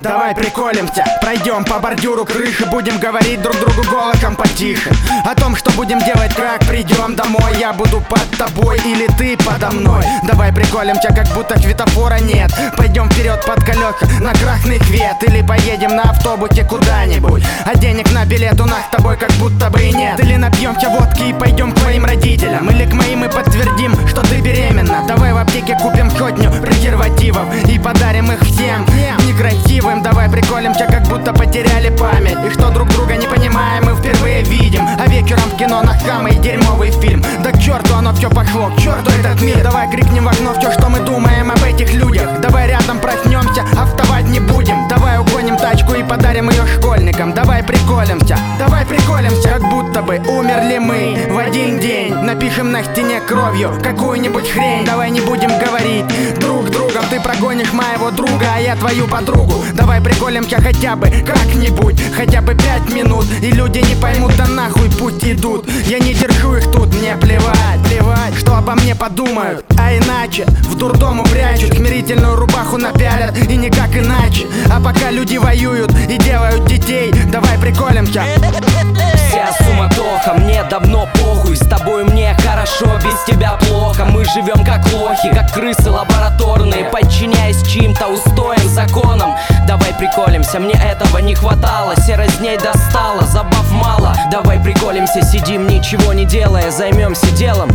Давай приколимся, пройдем по бордюру крыши, будем говорить друг другу голосом потише о том, что будем делать, как придем домой. Я буду под тобой или ты подо мной. Давай приколимся, как будто светофора нет. Пойдем вперед под колеса на красный свет, или поедем на автобусе куда-нибудь, а денег на билет у нас с тобой как будто бы и нет. Или напьемся водки и пойдем к твоим родителям, или к моим и подтвердим, что ты беременна. Давай в аптеке купим сотню презервативов и подарим их всем некрасивым. Давай приколимся, как будто потеряли память, и что друг друга не понимаем, мы впервые видим. А вечером в кино на самый дерьмовый фильм. Да к черту оно все пошло, к черту этот мир. Давай крикнем в окно все, что мы думаем об этих людях. Давай рядом проснемся, а вставать не будем. Давай угоним тачку и подарим ее школьникам. Давай приколимся, как будто бы умерли мы в один день. Напишем на стене кровью какую-нибудь хрень. Давай не будем говорить друг с другом: ты прогонишь моего друга, а я твою подругу. Давай приколимся хотя бы как-нибудь, хотя бы 5 минут, и люди не поймут, да нахуй пусть идут. Я не держу их тут, мне плевать, что обо мне подумают. А иначе в дурдом упрячут, смирительную рубаху напялят, и никак иначе. А пока люди воюют и делают детей, давай приколимся. Вся суматоха, мне давно похуй. С тобой мне хорошо, без тебя плохо. Мы живем как лохи, как крысы лабораторные, подчиняясь чьим-то устоям, законам. Давай приколимся, мне этого не хватало. Серость дней достала, забав мало. Давай приколимся, сидим ничего не делая. Займемся делом.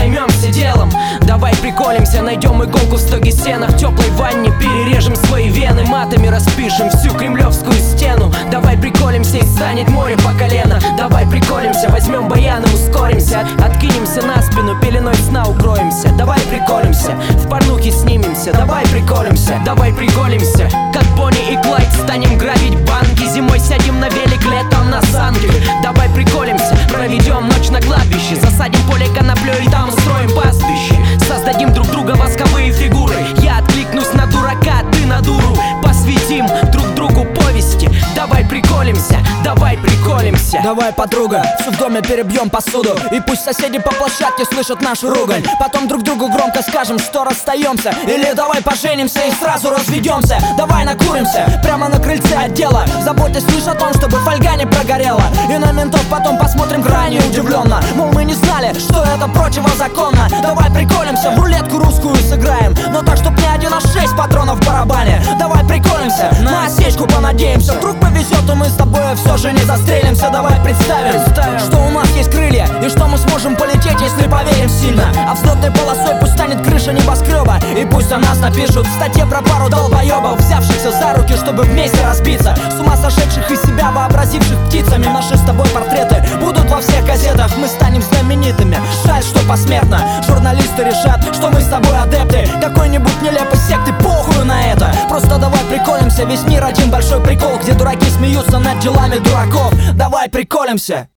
Давай приколимся, найдем иголку в стоге сена, в теплой ванне перережем свои вены, матами распишем всю кремлевскую стену. Давай приколимся, и станет море по колено. Давай приколимся, возьмем баян и ускоримся, откинемся на спину, пеленой сна укроемся. Давай приколимся, в порнухе снимемся. Давай приколимся, как Бонни и Клайд станем грабить банки. Зимой сядем на велик, летом на санки. Давай приколимся, проведем ночь на кладбище, засадим поле коноплей и там устроим пастбище. Создадим друг друга восковые фигуры. Я откликнусь на дурака, ты на дуру. Посвятим друг другу повести. Давай приколимся. Давай, подруга, все в доме перебьем посуду, и пусть соседи по площадке слышат нашу ругань. Потом друг другу громко скажем, что расстаемся, или давай поженимся и сразу разведемся. Давай накуримся прямо на крыльце отдела, заботясь лишь о том, чтобы фольга не прогорела. И на ментов потом посмотрим крайне удивленно, мол, мы не знали, что это противозаконно. Давай приколимся, в рулетку русскую сыграем, но так, чтоб не 1,6 патронов в барабане. Давай приколимся, на осечку понадеемся, вдруг повезет, и мы с тобой все же не застрелимся. Давай представим, что у нас есть крылья, и что мы сможем полететь, если поверим сильно. А взлетной полосой пусть станет крыша небоскреба, и пусть о нас напишут в статье про пару долбоебов, взявшихся за руки, чтобы вместе разбиться. С ума сошедших из себя вообразивших птицами. Наши с тобой портреты будут во всех газетах, мы станем знаменитыми. Жаль, что посмертно журналисты решат, что мы с тобой адепты какой-нибудь нелепой секты. Похуй на это, просто давай приколимся. Весь мир один большой прикол, где дураки смеются над делами дураков. Давай приколимся.